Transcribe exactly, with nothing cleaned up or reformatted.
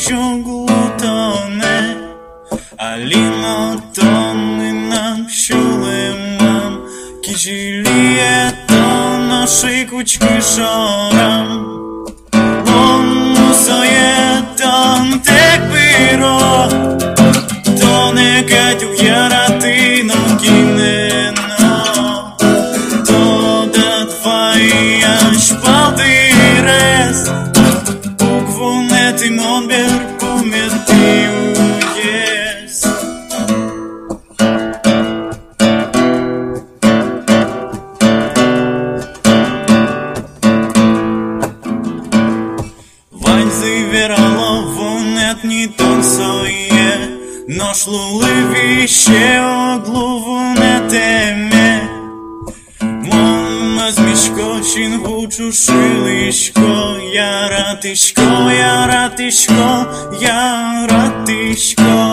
glutone Аліно-тонинам щулемам Кіжіліє-то наші кучки шорам Ломусоє-тон тек-пиро То не катюк яратино кінено То да твоя шпалтирес Буквунети монбер помертиуес Ваньзи верало вунет не тонсое Ношлули віще оглувунетеме Мона змішко, чингучу шилишко Яратишко, яратишко, яратишко